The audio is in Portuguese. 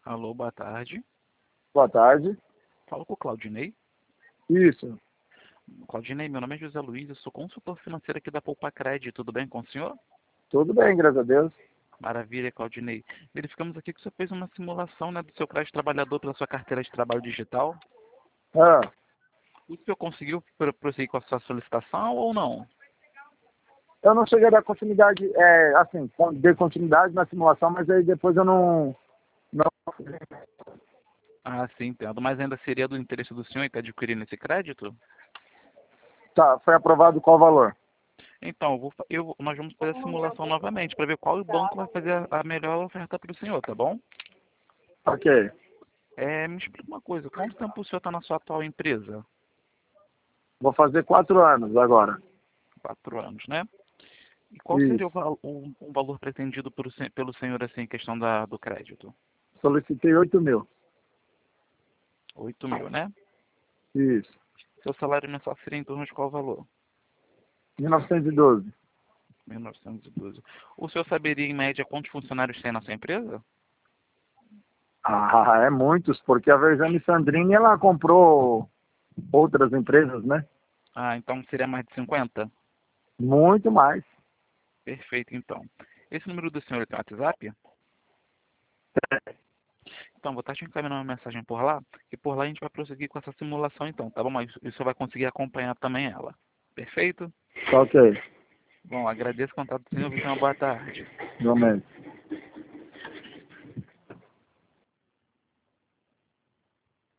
Alô, boa tarde. Boa tarde. Falo com o Claudinei. Isso. Claudinei, meu nome é José Luiz, eu sou consultor financeiro aqui da Poupa Crédito. Tudo bem com o senhor? Tudo bem, graças a Deus. Maravilha, Claudinei. Verificamos aqui que o senhor fez uma simulação, né, do seu crédito trabalhador pela sua carteira de trabalho digital. Ah, O senhor conseguiu prosseguir com a sua solicitação ou não? eu não cheguei a dar continuidade, dei continuidade na simulação, mas aí depois eu não. Ah, sim, entendo. Mas ainda seria do interesse do senhor em estar adquirindo esse crédito? Tá, foi aprovado qual valor? Então, nós vamos fazer a simulação novamente para ver qual banco vai fazer a melhor oferta para o senhor, tá bom? Ok. Me explica uma coisa, quanto tempo o senhor está na sua atual empresa? Vou fazer 4 anos agora. 4 anos, né? E qual seria Isso. o valor pretendido pelo senhor, assim, em questão do crédito? Solicitei 8.000. 8.000, né? Isso. Seu salário mensal seria em torno de qual valor? 1912. 1912. O senhor saberia, em média, quantos funcionários tem na sua empresa? Ah, é muitos, porque a Versame Sandrini, ela comprou outras empresas, né? Ah, então seria mais de 50? Muito mais. Perfeito, então. Esse número do senhor tem WhatsApp? Então, vou estar te encaminhando uma mensagem por lá, e por lá a gente vai prosseguir com essa simulação, então, tá bom? Mas o senhor vai conseguir acompanhar também ela. Perfeito? Ok. Bom, agradeço o contato do senhor, você uma boa tarde. Realmente.